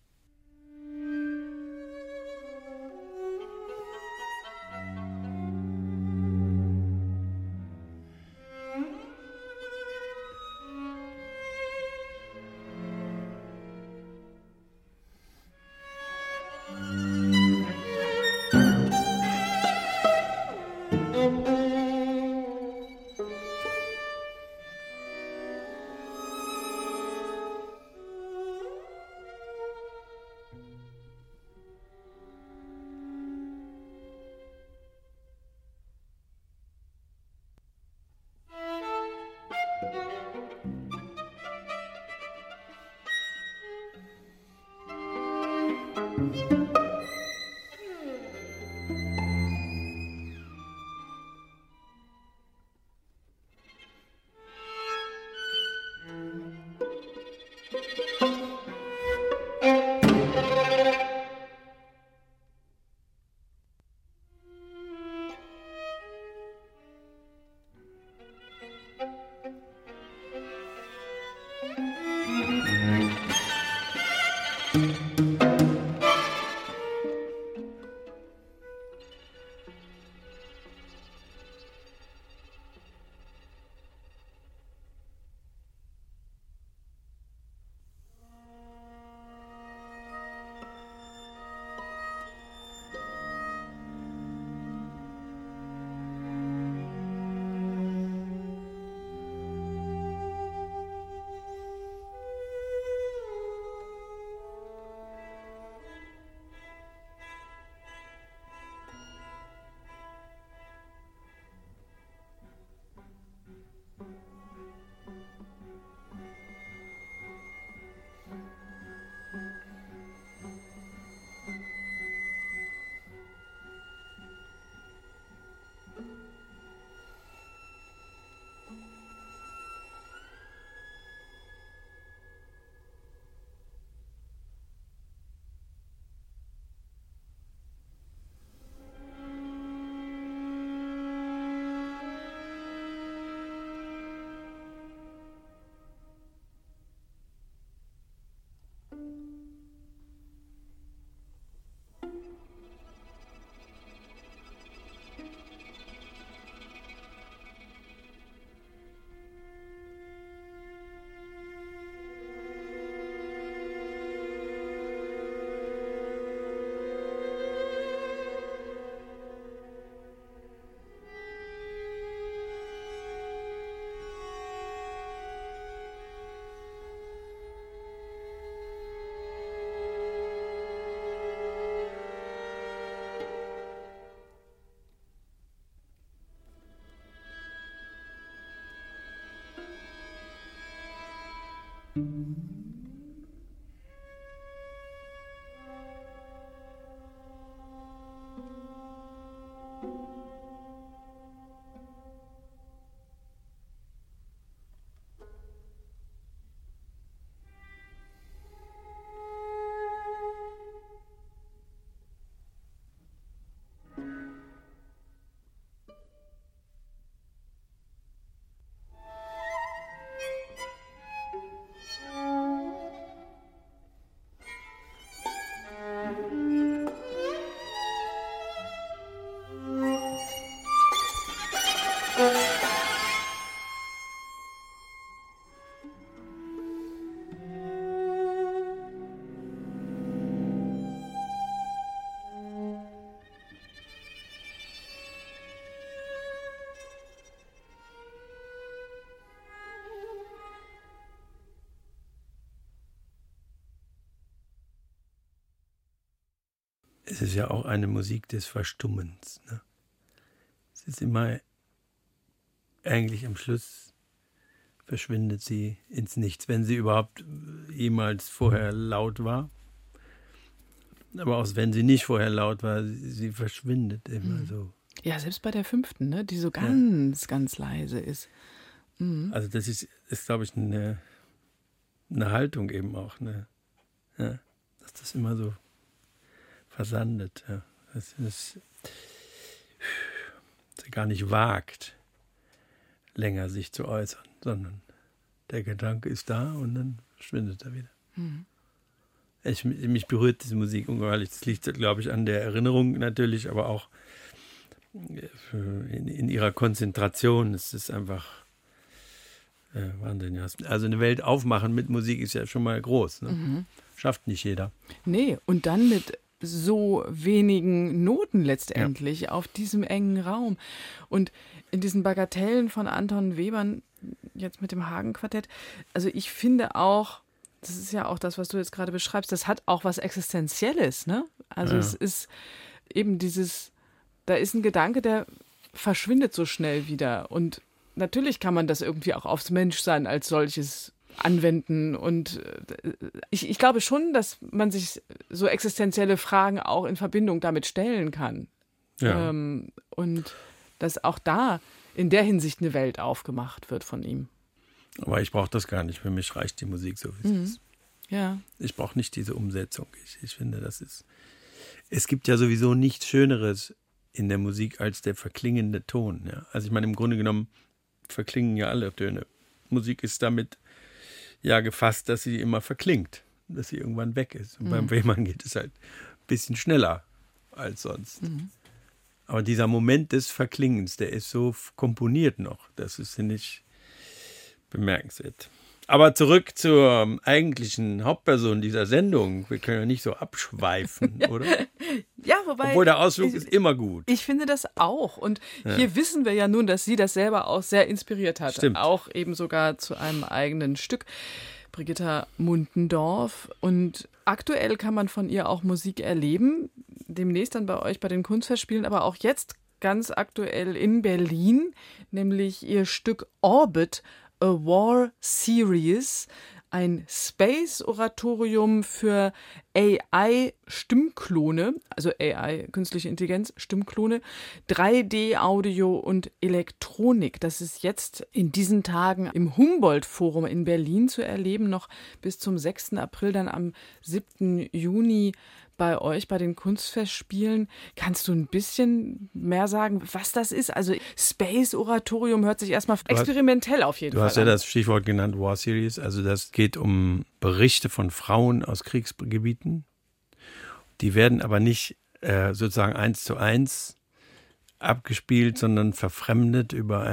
[SPEAKER 3] Es ist ja auch eine Musik des Verstummens. Ne? Es ist immer, eigentlich am Schluss verschwindet sie ins Nichts, wenn sie überhaupt jemals vorher laut war. Aber auch wenn sie nicht vorher laut war, sie verschwindet immer so.
[SPEAKER 2] Ja, selbst bei der 5., ne, die so ganz, ganz leise ist.
[SPEAKER 3] Also das ist glaube ich, eine Haltung eben auch. Ne? Ja, dass das immer so versandet. Ja. Dass sie gar nicht wagt, länger sich zu äußern, sondern der Gedanke ist da und dann verschwindet er wieder. Mich berührt diese Musik ungeheuerlich. Das liegt, glaube ich, an der Erinnerung natürlich, aber auch in ihrer Konzentration. Es ist einfach Wahnsinn. Ja. Also eine Welt aufmachen mit Musik ist ja schon mal groß. Ne? Schafft nicht jeder.
[SPEAKER 2] Nee, und dann mit so wenigen Noten letztendlich auf diesem engen Raum. Und in diesen Bagatellen von Anton Webern, jetzt mit dem Hagen-Quartett, also ich finde auch, das ist ja auch das, was du jetzt gerade beschreibst, das hat auch was Existenzielles, ne? Also es ist eben da ist ein Gedanke, der verschwindet so schnell wieder. Und natürlich kann man das irgendwie auch aufs Menschsein als solches anwenden. Und ich glaube schon, dass man sich so existenzielle Fragen auch in Verbindung damit stellen kann.
[SPEAKER 3] Ja.
[SPEAKER 2] Und dass auch da in der Hinsicht eine Welt aufgemacht wird von ihm.
[SPEAKER 3] Aber ich brauche das gar nicht. Für mich reicht die Musik so, wie es ist.
[SPEAKER 2] Ja.
[SPEAKER 3] Ich brauche nicht diese Umsetzung. Ich finde, es gibt ja sowieso nichts Schöneres in der Musik als der verklingende Ton. Ja? Also ich meine, im Grunde genommen verklingen ja alle Töne. Musik ist damit ja gefasst, dass sie immer verklingt, dass sie irgendwann weg ist. Und beim Webern geht es halt ein bisschen schneller als sonst. Aber dieser Moment des Verklingens, der ist so komponiert noch. Das ist, finde ich, bemerkenswert. Aber zurück zur eigentlichen Hauptperson dieser Sendung. Wir können ja nicht so abschweifen, oder?
[SPEAKER 2] Ja, wobei...
[SPEAKER 3] Obwohl der Ausflug ist immer gut.
[SPEAKER 2] Ich finde das auch. Und hier wissen wir ja nun, dass sie das selber auch sehr inspiriert hat.
[SPEAKER 3] Stimmt.
[SPEAKER 2] Auch eben sogar zu einem eigenen Stück. Brigitta Mundendorf. Und aktuell kann man von ihr auch Musik erleben. Demnächst dann bei euch bei den Kunstfestspielen, aber auch jetzt ganz aktuell in Berlin, nämlich ihr Stück Orbit, A War Series, ein Space-Oratorium für AI-Stimmklone, also AI, künstliche Intelligenz, Stimmklone, 3D-Audio und Elektronik. Das ist jetzt in diesen Tagen im Humboldt-Forum in Berlin zu erleben, noch bis zum 6. April, dann am 7. Juni bei euch, bei den Kunstfestspielen. Kannst du ein bisschen mehr sagen, was das ist? Also Space-Oratorium hört sich erstmal experimentell auf jeden Fall an.
[SPEAKER 3] Du hast ja das Stichwort genannt, War Series. Also das geht um Berichte von Frauen aus Kriegsgebieten. Die werden aber nicht sozusagen 1:1 abgespielt, sondern verfremdet über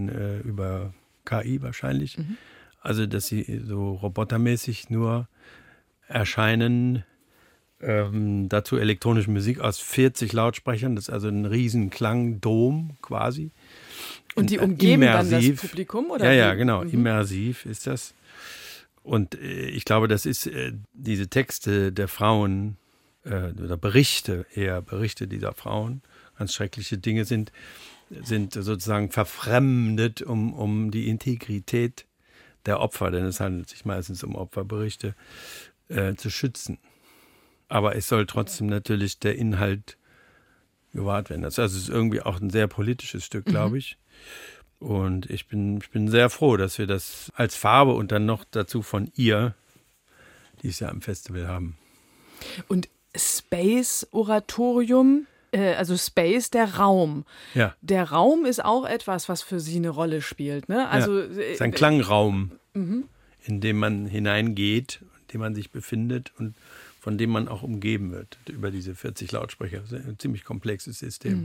[SPEAKER 3] KI wahrscheinlich. Also dass sie so robotermäßig nur erscheinen. Dazu elektronische Musik aus 40 Lautsprechern, das ist also ein riesen Klangdom quasi.
[SPEAKER 2] Und die umgeben immersiv. Dann das Publikum? Oder
[SPEAKER 3] ja, genau, immersiv ist das. Und ich glaube, das ist diese Texte der Frauen, oder Berichte dieser Frauen, ganz schreckliche Dinge sind sozusagen verfremdet, um die Integrität der Opfer, denn es handelt sich meistens um Opferberichte, zu schützen. Aber es soll trotzdem natürlich der Inhalt gewahrt werden. Also es ist irgendwie auch ein sehr politisches Stück, glaube ich. Und ich bin sehr froh, dass wir das als Farbe und dann noch dazu von ihr dieses Jahr am Festival haben.
[SPEAKER 2] Und Space-Oratorium, also Space, der Raum.
[SPEAKER 3] Ja.
[SPEAKER 2] Der Raum ist auch etwas, was für sie eine Rolle spielt. Ne? Also,
[SPEAKER 3] es ist ein Klangraum, in dem man hineingeht, in dem man sich befindet und von dem man auch umgeben wird über diese 40 Lautsprecher. Das ist ein ziemlich komplexes System.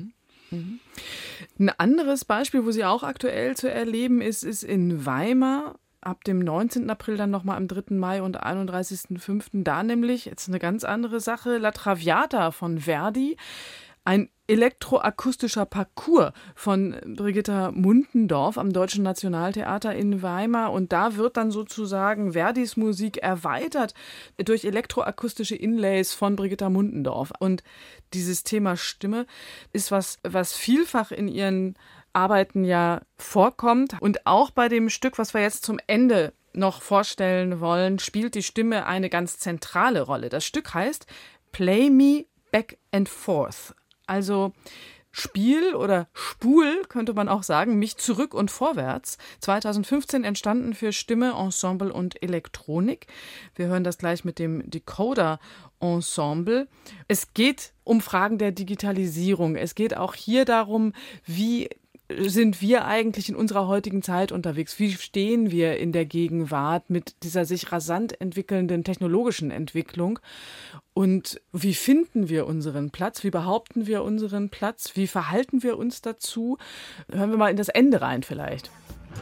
[SPEAKER 2] Ein anderes Beispiel, wo sie auch aktuell zu erleben ist in Weimar. Ab dem 19. April dann nochmal am 3. Mai und 31.05. Da nämlich, jetzt eine ganz andere Sache, La Traviata von Verdi. Ein elektroakustischer Parcours von Brigitta Muntendorf am Deutschen Nationaltheater in Weimar. Und da wird dann sozusagen Verdis Musik erweitert durch elektroakustische Inlays von Brigitta Muntendorf. Und dieses Thema Stimme ist was vielfach in ihren Arbeiten ja vorkommt. Und auch bei dem Stück, was wir jetzt zum Ende noch vorstellen wollen, spielt die Stimme eine ganz zentrale Rolle. Das Stück heißt Play Me Back and Forth. Also Spiel oder Spul, könnte man auch sagen, mich zurück und vorwärts. 2015 entstanden für Stimme, Ensemble und Elektronik. Wir hören das gleich mit dem Decoder Ensemble. Es geht um Fragen der Digitalisierung. Es geht auch hier darum, wie sind wir eigentlich in unserer heutigen Zeit unterwegs? Wie stehen wir in der Gegenwart mit dieser sich rasant entwickelnden technologischen Entwicklung? Und wie finden wir unseren Platz? Wie behaupten wir unseren Platz? Wie verhalten wir uns dazu? Hören wir mal in das Ende rein vielleicht.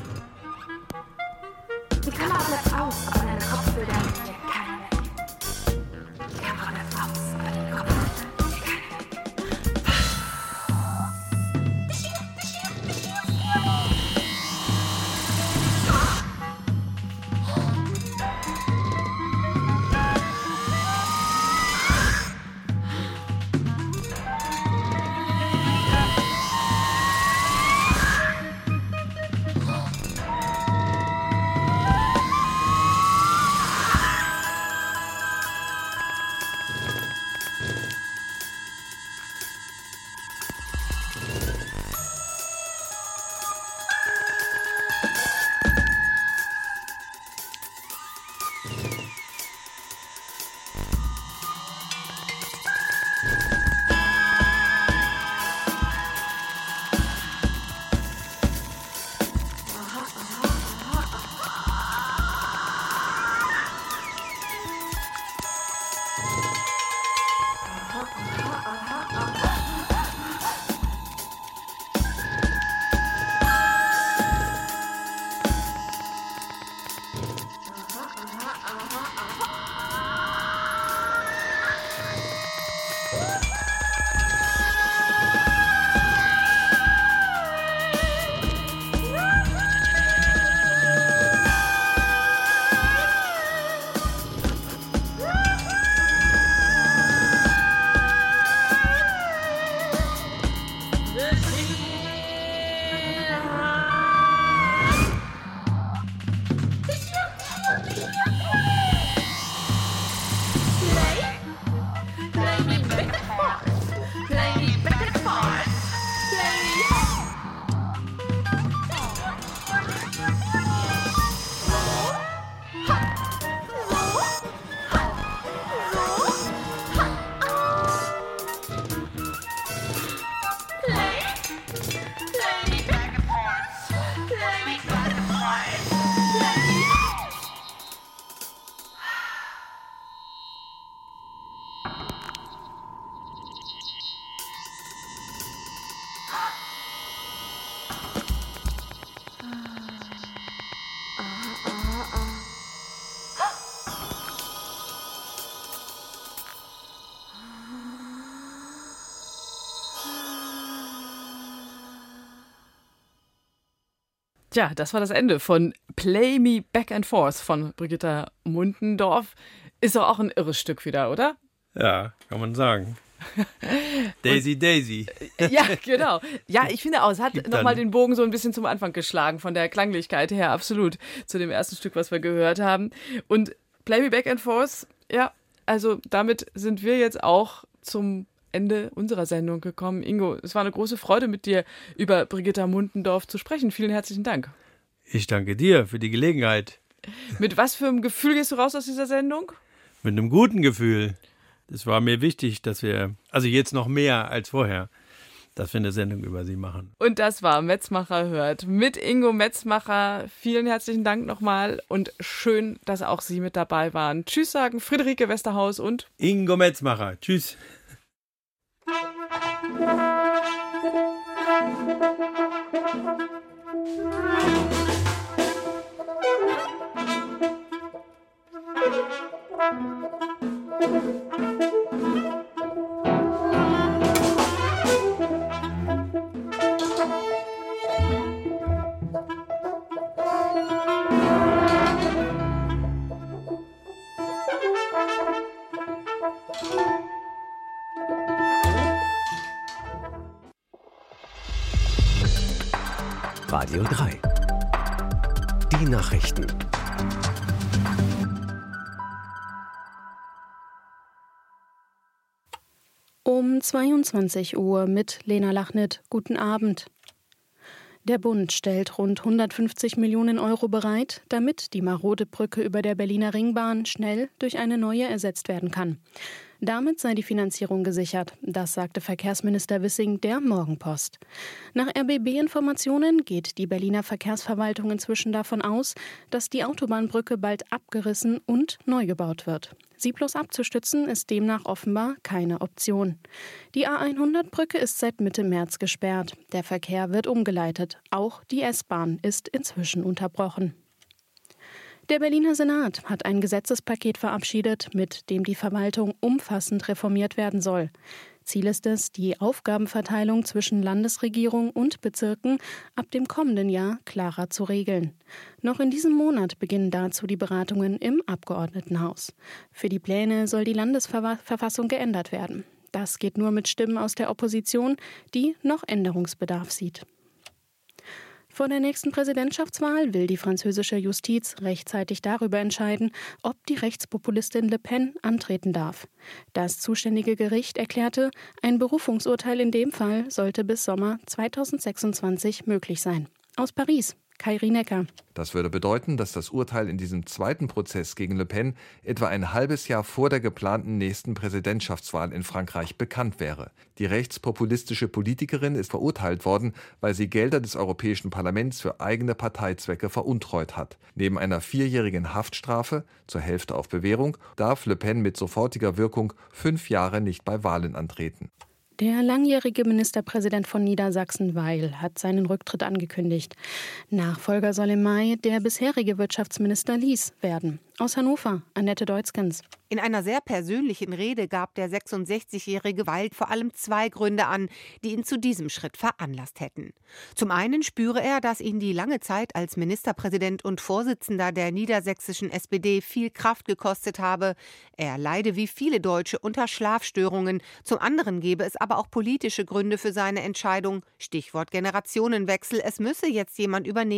[SPEAKER 11] Die Kamera bleibt aus, aber deine Kopfhörer entdeckt keiner weg. Die Kamera bleibt aus, aber deine Kopfhörer entdeckt keiner weg.
[SPEAKER 2] Ja, das war das Ende von Play Me Back and Forth von Brigitta Muntendorf. Ist doch auch ein irres Stück wieder, oder?
[SPEAKER 3] Ja, kann man sagen. Daisy, Daisy.
[SPEAKER 2] Ja, genau. Ja, ich finde auch, es hat nochmal den Bogen so ein bisschen zum Anfang geschlagen, von der Klanglichkeit her, absolut, zu dem ersten Stück, was wir gehört haben. Und Play Me Back and Forth, ja, also damit sind wir jetzt auch zum Ende unserer Sendung gekommen. Ingo, es war eine große Freude, mit dir über Brigitta Muntendorf zu sprechen. Vielen herzlichen Dank.
[SPEAKER 3] Ich danke dir für die Gelegenheit.
[SPEAKER 2] Mit was für einem Gefühl gehst du raus aus dieser Sendung?
[SPEAKER 3] Mit einem guten Gefühl. Es war mir wichtig, dass wir, also jetzt noch mehr als vorher, dass wir eine Sendung über sie machen.
[SPEAKER 2] Und das war Metzmacher hört mit Ingo Metzmacher. Vielen herzlichen Dank nochmal und schön, dass auch Sie mit dabei waren. Tschüss sagen Friederike Westerhaus und
[SPEAKER 3] Ingo Metzmacher. Tschüss.
[SPEAKER 12] Radio 3. Die Nachrichten.
[SPEAKER 13] Um 22 Uhr mit Lena Lachnit. Guten Abend. Der Bund stellt rund 150 Millionen Euro bereit, damit die marode Brücke über der Berliner Ringbahn schnell durch eine neue ersetzt werden kann. Damit sei die Finanzierung gesichert, das sagte Verkehrsminister Wissing der Morgenpost. Nach RBB-Informationen geht die Berliner Verkehrsverwaltung inzwischen davon aus, dass die Autobahnbrücke bald abgerissen und neu gebaut wird. Sie bloß abzustützen ist demnach offenbar keine Option. Die A100-Brücke ist seit Mitte März gesperrt. Der Verkehr wird umgeleitet. Auch die S-Bahn ist inzwischen unterbrochen. Der Berliner Senat hat ein Gesetzespaket verabschiedet, mit dem die Verwaltung umfassend reformiert werden soll. Ziel ist es, die Aufgabenverteilung zwischen Landesregierung und Bezirken ab dem kommenden Jahr klarer zu regeln. Noch in diesem Monat beginnen dazu die Beratungen im Abgeordnetenhaus. Für die Pläne soll die Landesverfassung geändert werden. Das geht nur mit Stimmen aus der Opposition, die noch Änderungsbedarf sieht. Vor der nächsten Präsidentschaftswahl will die französische Justiz rechtzeitig darüber entscheiden, ob die Rechtspopulistin Le Pen antreten darf. Das zuständige Gericht erklärte, ein Berufungsurteil in dem Fall sollte bis Sommer 2026 möglich sein. Aus Paris, Kai Rienecker.
[SPEAKER 14] Das würde bedeuten, dass das Urteil in diesem zweiten Prozess gegen Le Pen etwa ein halbes Jahr vor der geplanten nächsten Präsidentschaftswahl in Frankreich bekannt wäre. Die rechtspopulistische Politikerin ist verurteilt worden, weil sie Gelder des Europäischen Parlaments für eigene Parteizwecke veruntreut hat. Neben einer 4-jährigen Haftstrafe, zur Hälfte auf Bewährung, darf Le Pen mit sofortiger Wirkung 5 Jahre nicht bei Wahlen antreten.
[SPEAKER 13] Der langjährige Ministerpräsident von Niedersachsen, Weil, hat seinen Rücktritt angekündigt. Nachfolger soll im Mai der bisherige Wirtschaftsminister Lies werden. Aus Hannover, Annette Deutzkens.
[SPEAKER 15] In einer sehr persönlichen Rede gab der 66-jährige Weil vor allem 2 Gründe an, die ihn zu diesem Schritt veranlasst hätten. Zum einen spüre er, dass ihn die lange Zeit als Ministerpräsident und Vorsitzender der niedersächsischen SPD viel Kraft gekostet habe. Er leide wie viele Deutsche unter Schlafstörungen. Zum anderen gebe es aber auch politische Gründe für seine Entscheidung. Stichwort Generationenwechsel. Es müsse jetzt jemand übernehmen,